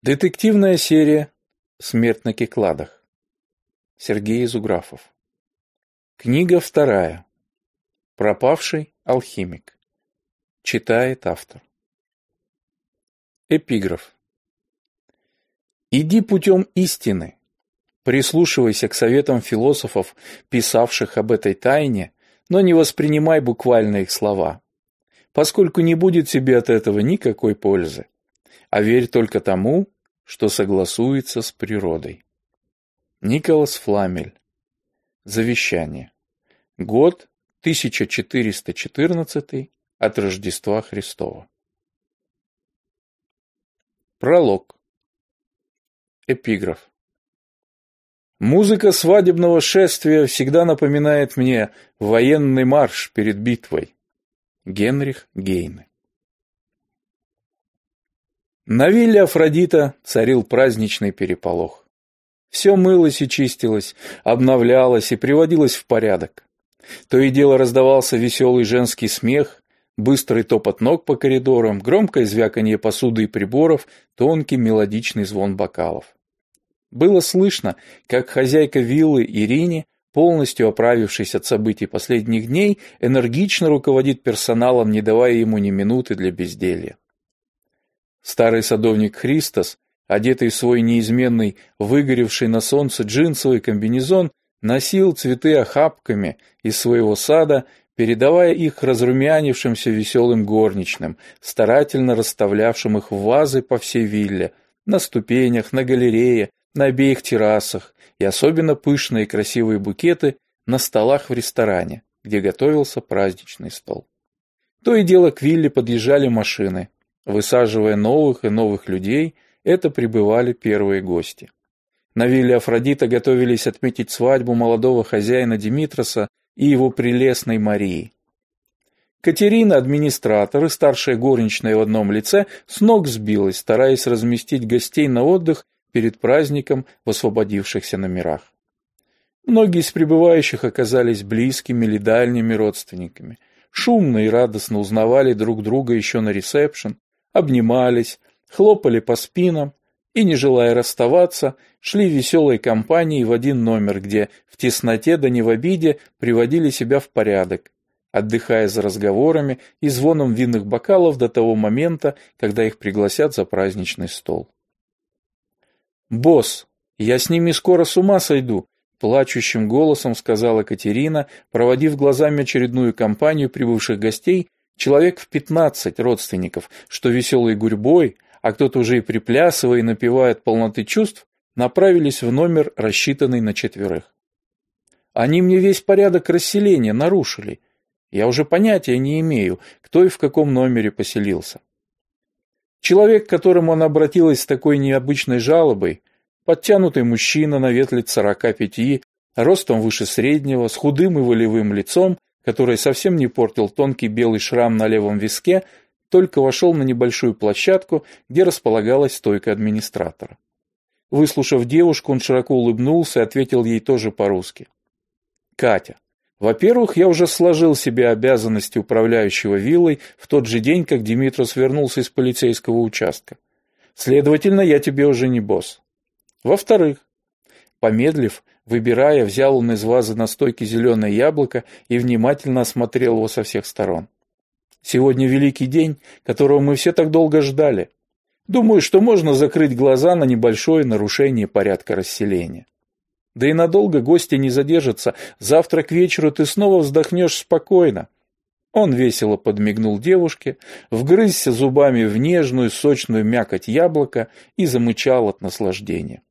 Детективная серия «Смерть на Кикладах». Сергей Изуграфов. Книга 2. Пропавший алхимик. Читает автор. Эпиграф. Иди путем истины. Прислушивайся к советам философов, писавших об этой тайне, но не воспринимай буквально их слова, поскольку не будет тебе от этого никакой пользы. А верь только тому, что согласуется с природой. Николас Фламель. Завещание. Год 1414 от Рождества Христова. Пролог. Эпиграф. Музыка свадебного шествия всегда напоминает мне военный марш перед битвой. Генрих Гейне. На вилле Афродита царил праздничный переполох. Все мылось и чистилось, обновлялось и приводилось в порядок. То и дело раздавался веселый женский смех, быстрый топот ног по коридорам, громкое звяканье посуды и приборов, тонкий мелодичный звон бокалов. Было слышно, как хозяйка виллы Ирине, полностью оправившись от событий последних дней, энергично руководит персоналом, не давая ему ни минуты для безделья. Старый садовник Христос, одетый в свой неизменный, выгоревший на солнце джинсовый комбинезон, носил цветы охапками из своего сада, передавая их разрумянившимся веселым горничным, старательно расставлявшим их в вазы по всей вилле, на ступенях, на галерее, на обеих террасах, и особенно пышные красивые букеты на столах в ресторане, где готовился праздничный стол. То и дело к вилле подъезжали машины. Высаживая новых и новых людей, это прибывали первые гости. На вилле Афродита готовились отметить свадьбу молодого хозяина Димитроса и его прелестной Марии. Катерина, администратор и старшая горничная в одном лице, с ног сбилась, стараясь разместить гостей на отдых перед праздником в освободившихся номерах. Многие из прибывающих оказались близкими или дальними родственниками. Шумно и радостно узнавали друг друга еще на ресепшн, обнимались, хлопали по спинам и, не желая расставаться, шли веселой компанией в один номер, где в тесноте да не в обиде приводили себя в порядок, отдыхая за разговорами и звоном винных бокалов до того момента, когда их пригласят за праздничный стол. «Босс, я с ними скоро с ума сойду», — плачущим голосом сказала Катерина, проводив глазами очередную компанию прибывших гостей, человек в 15 родственников, что веселой гурьбой, а кто-то уже и приплясывая и напевая от полноты чувств, направились в номер, рассчитанный на 4. Они мне весь порядок расселения нарушили. Я уже понятия не имею, кто и в каком номере поселился. Человек, к которому она обратилась с такой необычной жалобой, подтянутый мужчина на вид лет 45, ростом выше среднего, с худым и волевым лицом, который совсем не портил тонкий белый шрам на левом виске, только вошел на небольшую площадку, где располагалась стойка администратора. Выслушав девушку, он широко улыбнулся и ответил ей тоже по-русски. «Катя, во-первых, я уже сложил себе обязанности управляющего виллой в тот же день, как Димитрос вернулся из полицейского участка. Следовательно, я тебе уже не босс. Во-вторых, помедлив, выбирая, взял он из вазы на стойке зеленое яблоко и внимательно осмотрел его со всех сторон. Сегодня великий день, которого мы все так долго ждали. Думаю, что можно закрыть глаза на небольшое нарушение порядка расселения. Да и надолго гости не задержатся, завтра к вечеру ты снова вздохнешь спокойно». Он весело подмигнул девушке, вгрызся зубами в нежную, сочную мякоть яблока и замычал от наслаждения.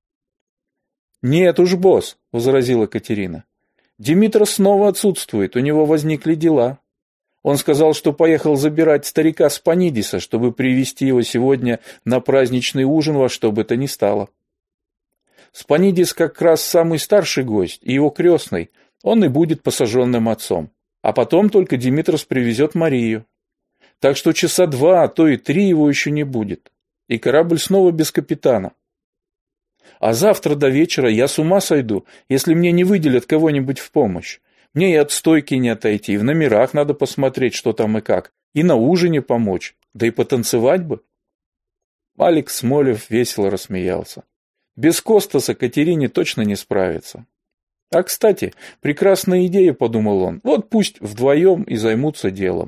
«Нет уж, босс», — возразила Катерина. «Димитрос снова отсутствует, у него возникли дела. Он сказал, что поехал забирать старика Спанидиса, чтобы привезти его сегодня на праздничный ужин во что бы то ни стало. Спанидис как раз самый старший гость, и его крестный, он и будет посаженным отцом. А потом только Димитрос привезет Марию. Так что часа 2, а то и 3 его еще не будет. И корабль снова без капитана. А завтра до вечера я с ума сойду, если мне не выделят кого-нибудь в помощь. Мне и от стойки не отойти, и в номерах надо посмотреть, что там и как, и на ужине помочь, да и потанцевать бы». Алекс Смолев весело рассмеялся. Без Костаса Катерине точно не справится. А, кстати, прекрасная идея, подумал он, вот пусть вдвоем и займутся делом.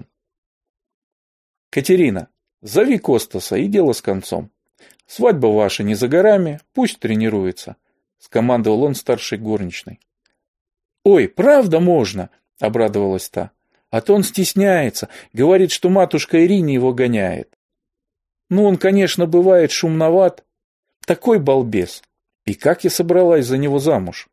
Катерина, зови Костаса и дело с концом. Свадьба ваша не за горами, пусть тренируется, скомандовал он старшей горничной. Ой, правда можно, обрадовалась та. А то он стесняется, говорит, что матушка Ирине его гоняет. Ну, он, конечно, бывает шумноват. Такой балбес. И как я собралась за него замуж?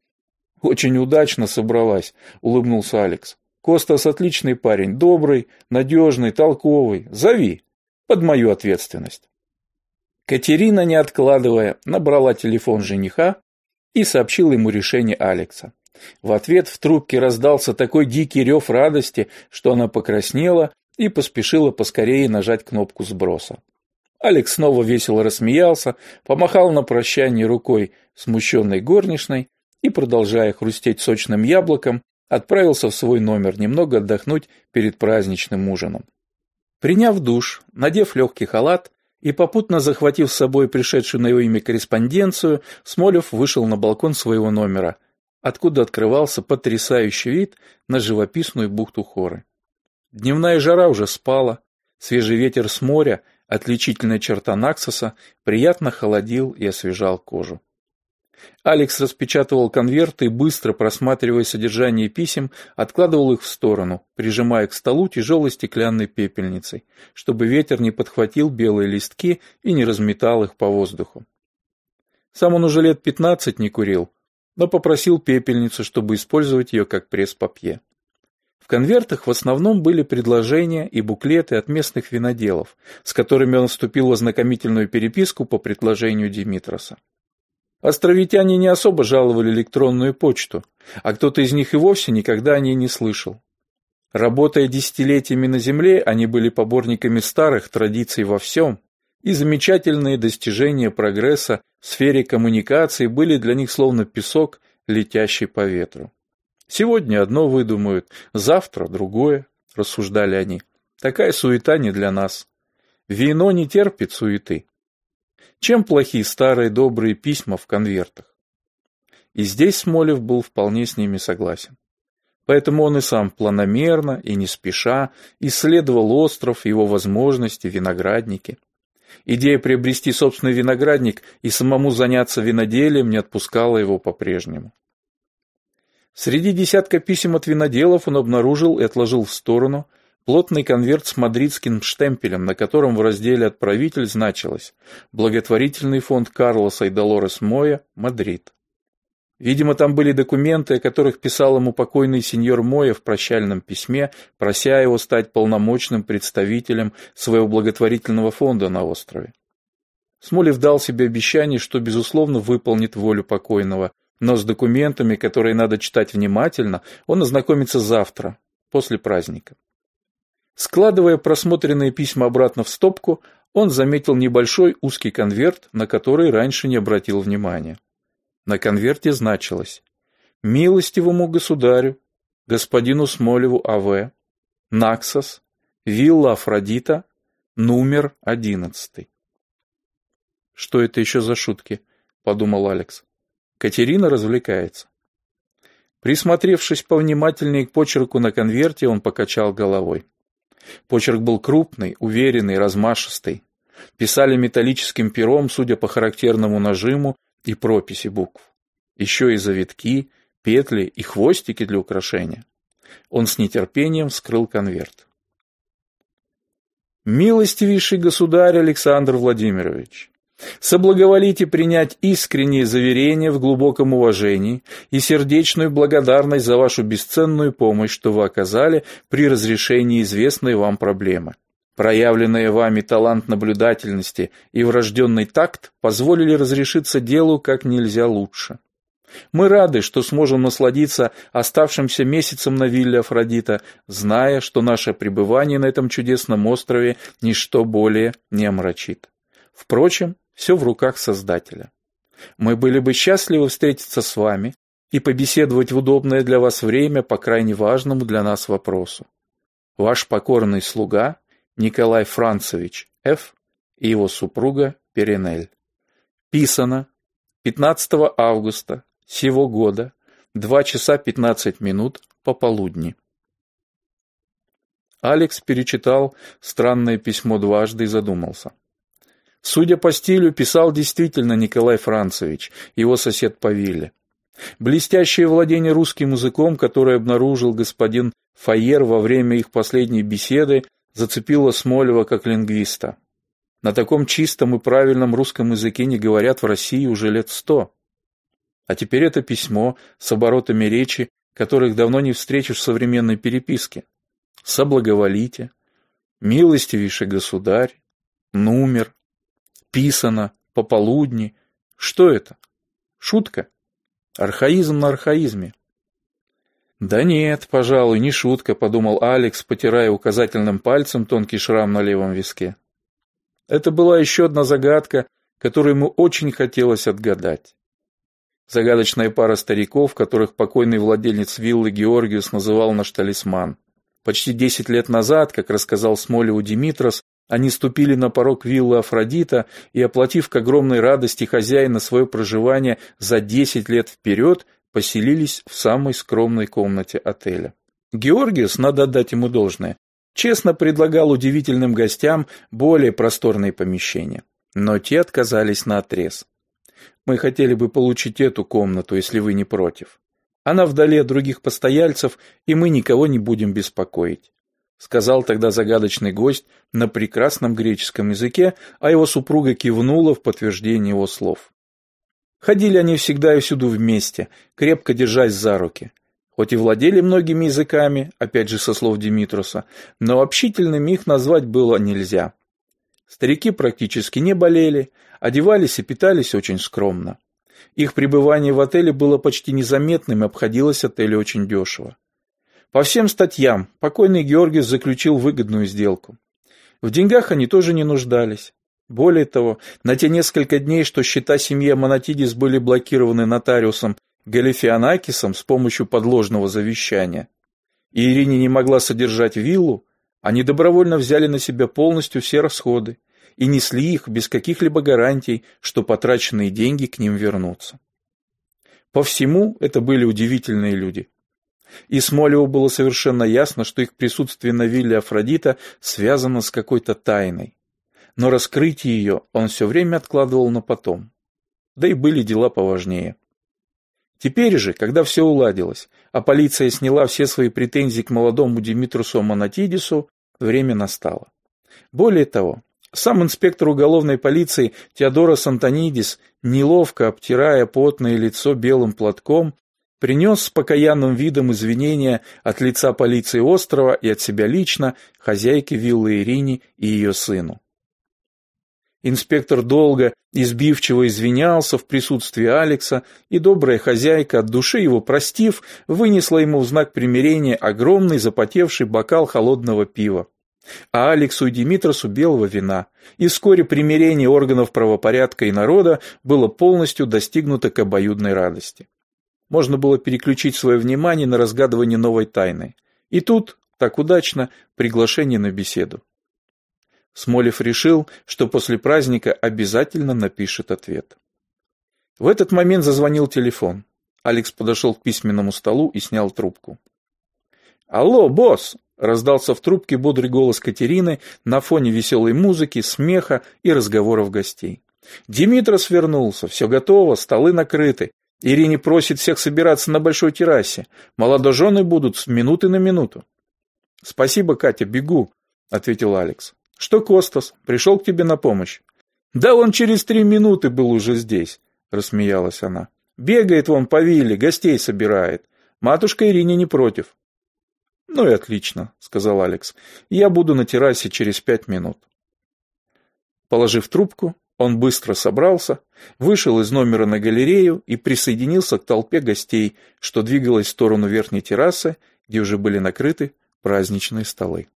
Очень удачно собралась, улыбнулся Алекс. Костас отличный парень, добрый, надежный, толковый. Зови, под мою ответственность. Катерина, не откладывая, набрала телефон жениха и сообщила ему решение Алекса. В ответ в трубке раздался такой дикий рев радости, что она покраснела и поспешила поскорее нажать кнопку сброса. Алекс снова весело рассмеялся, помахал на прощание рукой смущенной горничной и, продолжая хрустеть сочным яблоком, отправился в свой номер немного отдохнуть перед праздничным ужином. Приняв душ, надев легкий халат и попутно захватив с собой пришедшую на его имя корреспонденцию, Смолев вышел на балкон своего номера, откуда открывался потрясающий вид на живописную бухту Хоры. Дневная жара уже спала, свежий ветер с моря, отличительная черта Наксоса, приятно холодил и освежал кожу. Алекс распечатывал конверты и, быстро просматривая содержание писем, откладывал их в сторону, прижимая к столу тяжелой стеклянной пепельницей, чтобы ветер не подхватил белые листки и не разметал их по воздуху. Сам он уже лет 15 не курил, но попросил пепельницу, чтобы использовать ее как пресс-папье. В конвертах в основном были предложения и буклеты от местных виноделов, с которыми он вступил в ознакомительную переписку по предложению Димитроса. Островитяне не особо жаловали электронную почту, а кто-то из них и вовсе никогда о ней не слышал. Работая десятилетиями на земле, они были поборниками старых традиций во всем, и замечательные достижения прогресса в сфере коммуникаций были для них словно песок, летящий по ветру. Сегодня одно выдумают, завтра другое, рассуждали они. Такая суета не для нас. Вино не терпит суеты. Чем плохи старые добрые письма в конвертах? И здесь Смолев был вполне с ними согласен. Поэтому он и сам планомерно и не спеша исследовал остров, его возможности, виноградники. Идея приобрести собственный виноградник и самому заняться виноделием не отпускала его по-прежнему. Среди десятка писем от виноделов он обнаружил и отложил в сторону плотный конверт с мадридским штемпелем, на котором в разделе «Отправитель» значилось «Благотворительный фонд Карлоса и Долорес Моя, Мадрид». Видимо, там были документы, о которых писал ему покойный сеньор Моя в прощальном письме, прося его стать полномочным представителем своего благотворительного фонда на острове. Смолев дал себе обещание, что, безусловно, выполнит волю покойного, но с документами, которые надо читать внимательно, он ознакомится завтра, после праздника. Складывая просмотренные письма обратно в стопку, он заметил небольшой узкий конверт, на который раньше не обратил внимания. На конверте значилось: «Милостивому государю, господину Смолеву А.В., Наксос, вилла Афродита, номер 11». «Что это еще за шутки?» – подумал Алекс. Катерина развлекается. Присмотревшись повнимательнее к почерку на конверте, он покачал головой. Почерк был крупный, уверенный, размашистый. Писали металлическим пером, судя по характерному нажиму и прописи букв. Еще и завитки, петли и хвостики для украшения. Он с нетерпением вскрыл конверт. «Милостивейший государь Александр Владимирович, соблаговолите принять искренние заверения в глубоком уважении и сердечную благодарность за вашу бесценную помощь, что вы оказали при разрешении известной вам проблемы. Проявленные вами талант наблюдательности и врожденный такт позволили разрешиться делу как нельзя лучше. Мы рады, что сможем насладиться оставшимся месяцем на вилле Афродита, зная, что наше пребывание на этом чудесном острове ничто более не омрачит. Впрочем, все в руках Создателя. Мы были бы счастливы встретиться с вами и побеседовать в удобное для вас время по крайне важному для нас вопросу. Ваш покорный слуга Николай Францевич Ф., и его супруга Перенель. Писано 15 августа сего года, 2 часа 15 минут пополудни. Алекс перечитал странное письмо дважды и задумался. Судя по стилю, писал действительно Николай Францевич, его сосед по вилле. Блестящее владение русским языком, которое обнаружил господин Файер во время их последней беседы, зацепило Смолева как лингвиста. На таком чистом и правильном русском языке не говорят в России уже лет 100. А теперь это письмо с оборотами речи, которых давно не встретишь в современной переписке. «Соблаговолите», «Милостивейший государь», «Нумер», «Писано», «Пополудни». Что это? Шутка? Архаизм на архаизме. «Да нет, пожалуй, не шутка», — подумал Алекс, потирая указательным пальцем тонкий шрам на левом виске. Это была еще одна загадка, которую ему очень хотелось отгадать. Загадочная пара стариков, которых покойный владелец виллы Георгиус называл наш талисман. Почти 10 лет назад, как рассказал Смолеву Димитрос, они ступили на порог виллы Афродита и, оплатив к огромной радости хозяина свое проживание за 10 лет вперед, поселились в самой скромной комнате отеля. Георгиус, надо отдать ему должное, честно предлагал удивительным гостям более просторные помещения, но те отказались наотрез. «Мы хотели бы получить эту комнату, если вы не против. Она вдали от других постояльцев, и мы никого не будем беспокоить», сказал тогда загадочный гость на прекрасном греческом языке, а его супруга кивнула в подтверждение его слов. Ходили они всегда и всюду вместе, крепко держась за руки. Хоть и владели многими языками, опять же со слов Димитроса, но общительными их назвать было нельзя. Старики практически не болели, одевались и питались очень скромно. Их пребывание в отеле было почти незаметным и обходилось отелю очень дешево. По всем статьям покойный Георгиус заключил выгодную сделку. В деньгах они тоже не нуждались. Более того, на те несколько дней, что счета семьи Амонатидис были блокированы нотариусом Галифианакисом с помощью подложного завещания, и Ирине не могла содержать виллу, они добровольно взяли на себя полностью все расходы и несли их без каких-либо гарантий, что потраченные деньги к ним вернутся. По всему это были удивительные люди. И Смолеву было совершенно ясно, что их присутствие на вилле Афродита связано с какой-то тайной. Но раскрытие ее он все время откладывал на потом. Да и были дела поважнее. Теперь же, когда все уладилось, а полиция сняла все свои претензии к молодому Димитросу Амонатидису, время настало. Более того, сам инспектор уголовной полиции Теодорос Антонидис, неловко обтирая потное лицо белым платком, принес с покаянным видом извинения от лица полиции острова и от себя лично хозяйке виллы Ирине и ее сыну. Инспектор долго и сбивчиво извинялся в присутствии Алекса, и добрая хозяйка, от души его простив, вынесла ему в знак примирения огромный запотевший бокал холодного пива, а Алексу и Димитросу белого вина, и вскоре примирение органов правопорядка и народа было полностью достигнуто к обоюдной радости. Можно было переключить свое внимание на разгадывание новой тайны. И тут, так удачно, приглашение на беседу. Смолев решил, что после праздника обязательно напишет ответ. В этот момент зазвонил телефон. Алекс подошел к письменному столу и снял трубку. «Алло, босс!» — раздался в трубке бодрый голос Катерины на фоне веселой музыки, смеха и разговоров гостей. «Димитрос вернулся, все готово, столы накрыты. Ирине просит всех собираться на большой террасе. Молодожены будут с минуты на минуту». «Спасибо, Катя, бегу», — ответил Алекс. «Что Костас? Пришел к тебе на помощь?» «Да он через 3 минуты был уже здесь», — рассмеялась она. «Бегает вон по вилле, гостей собирает. Матушка Ирине не против». «Ну и отлично», — сказал Алекс. «Я буду на террасе через 5 минут». Положив трубку, он быстро собрался, вышел из номера на галерею и присоединился к толпе гостей, что двигалась в сторону верхней террасы, где уже были накрыты праздничные столы.